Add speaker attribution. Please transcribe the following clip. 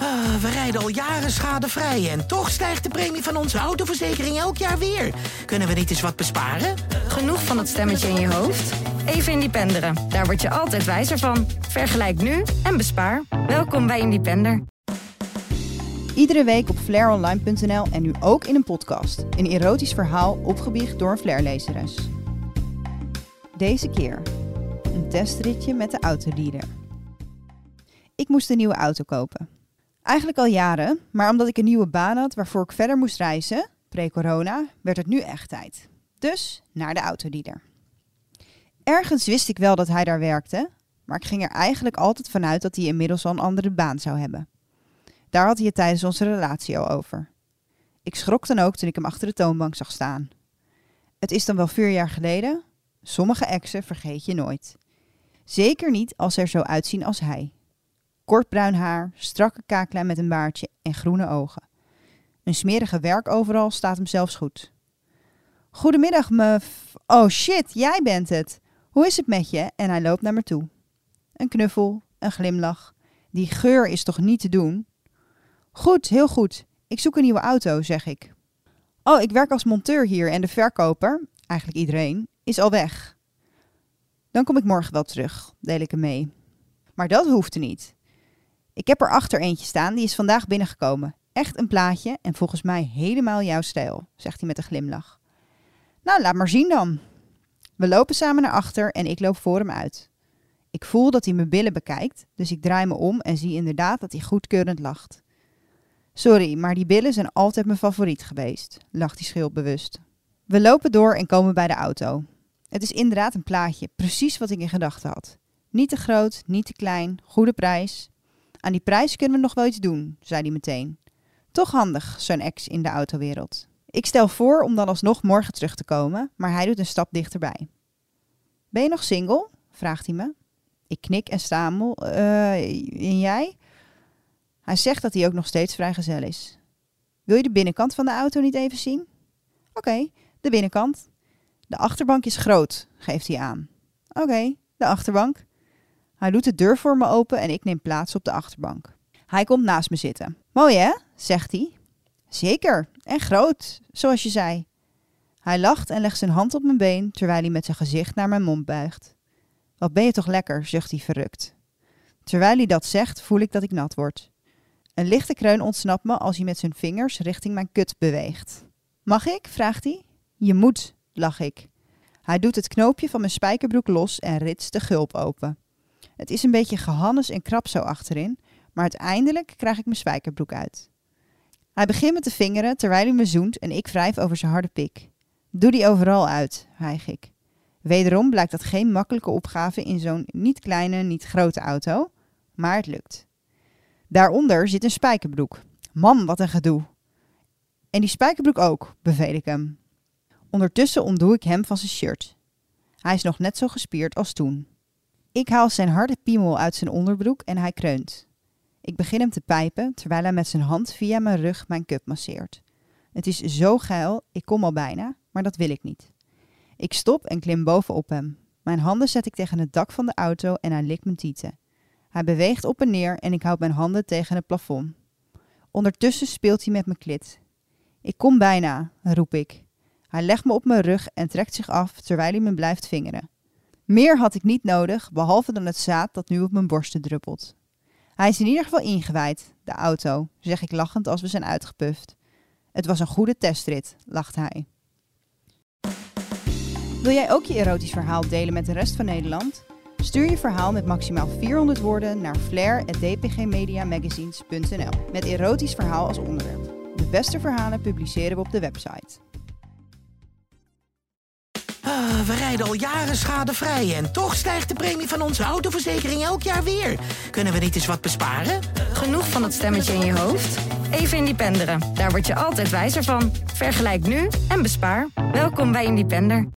Speaker 1: We rijden al jaren schadevrij en toch stijgt de premie van onze autoverzekering elk jaar weer. Kunnen we niet eens wat besparen?
Speaker 2: Genoeg van dat stemmetje in je hoofd? Even Independeren. Daar word je altijd wijzer van. Vergelijk nu en bespaar. Welkom bij Independer.
Speaker 3: Iedere week op flaironline.nl en nu ook in een podcast. Een erotisch verhaal opgebiecht door een Flair-lezeres. Deze keer een testritje met de autodealer. Ik moest een nieuwe auto kopen. Eigenlijk al jaren, maar omdat ik een nieuwe baan had waarvoor ik verder moest reizen, pre-corona, werd het nu echt tijd. Dus naar de autodealer. Ergens wist ik wel dat hij daar werkte, maar ik ging er eigenlijk altijd vanuit dat hij inmiddels al een andere baan zou hebben. Daar had hij het tijdens onze relatie al over. Ik schrok dan ook toen ik hem achter de toonbank zag staan. Het is dan wel 4 jaar geleden. Sommige exen vergeet je nooit. Zeker niet als ze er zo uitzien als hij. Kort bruin haar, strakke kaaklijn met een baardje en groene ogen. Een smerige werkoveral staat hem zelfs goed. Goedemiddag, Oh shit, jij bent het. Hoe is het met je? En hij loopt naar me toe. Een knuffel, een glimlach. Die geur is toch niet te doen? Goed, heel goed. Ik zoek een nieuwe auto, zeg ik. Oh, ik werk als monteur hier en de verkoper, eigenlijk iedereen, is al weg. Dan kom ik morgen wel terug, deel ik hem mee. Maar dat hoefde niet. Ik heb er achter eentje staan, die is vandaag binnengekomen. Echt een plaatje en volgens mij helemaal jouw stijl, zegt hij met een glimlach. Nou, laat maar zien dan. We lopen samen naar achter en ik loop voor hem uit. Ik voel dat hij mijn billen bekijkt, dus ik draai me om en zie inderdaad dat hij goedkeurend lacht. Sorry, maar die billen zijn altijd mijn favoriet geweest, lacht hij schuldbewust. We lopen door en komen bij de auto. Het is inderdaad een plaatje, precies wat ik in gedachten had. Niet te groot, niet te klein, goede prijs. Aan die prijs kunnen we nog wel iets doen, zei hij meteen. Toch handig, zo'n ex in de autowereld. Ik stel voor om dan alsnog morgen terug te komen, maar hij doet een stap dichterbij. Ben je nog single? Vraagt hij me. Ik knik en stamel. En jij? Hij zegt dat hij ook nog steeds vrijgezel is. Wil je de binnenkant van de auto niet even zien? Oké, de binnenkant. De achterbank is groot, geeft hij aan. Oké, de achterbank. Hij doet de deur voor me open en ik neem plaats op de achterbank. Hij komt naast me zitten. Mooi hè, zegt hij. Zeker, en groot, zoals je zei. Hij lacht en legt zijn hand op mijn been, terwijl hij met zijn gezicht naar mijn mond buigt. Wat ben je toch lekker, zucht hij verrukt. Terwijl hij dat zegt, voel ik dat ik nat word. Een lichte kreun ontsnapt me als hij met zijn vingers richting mijn kut beweegt. Mag ik? Vraagt hij. Je moet, lach ik. Hij doet het knoopje van mijn spijkerbroek los en ritst de gulp open. Het is een beetje gehannes en krap zo achterin, maar uiteindelijk krijg ik mijn spijkerbroek uit. Hij begint met de vingeren terwijl hij me zoent en ik wrijf over zijn harde pik. Doe die overal uit, hijg ik. Wederom blijkt dat geen makkelijke opgave in zo'n niet kleine, niet grote auto, maar het lukt. Daaronder zit een spijkerbroek. Man, wat een gedoe. En die spijkerbroek ook, beveel ik hem. Ondertussen ontdoe ik hem van zijn shirt. Hij is nog net zo gespierd als toen. Ik haal zijn harde piemel uit zijn onderbroek en hij kreunt. Ik begin hem te pijpen, terwijl hij met zijn hand via mijn rug mijn cup masseert. Het is zo geil, ik kom al bijna, maar dat wil ik niet. Ik stop en klim bovenop hem. Mijn handen zet ik tegen het dak van de auto en hij likt mijn tieten. Hij beweegt op en neer en ik houd mijn handen tegen het plafond. Ondertussen speelt hij met mijn klit. Ik kom bijna, roep ik. Hij legt me op mijn rug en trekt zich af terwijl hij me blijft vingeren. Meer had ik niet nodig, behalve dan het zaad dat nu op mijn borsten druppelt. Hij is in ieder geval ingewijd, de auto, zeg ik lachend als we zijn uitgepuft. Het was een goede testrit, lacht hij. Wil jij ook je erotisch verhaal delen met de rest van Nederland? Stuur je verhaal met maximaal 400 woorden naar flair@dpgmediamagazines.nl met erotisch verhaal als onderwerp. De beste verhalen publiceren we op de website.
Speaker 1: We rijden al jaren schadevrij en toch stijgt de premie van onze autoverzekering elk jaar weer. Kunnen we niet eens wat besparen?
Speaker 2: Genoeg van dat stemmetje in je hoofd? Even Independeren. Daar word je altijd wijzer van. Vergelijk nu en bespaar. Welkom bij Independer.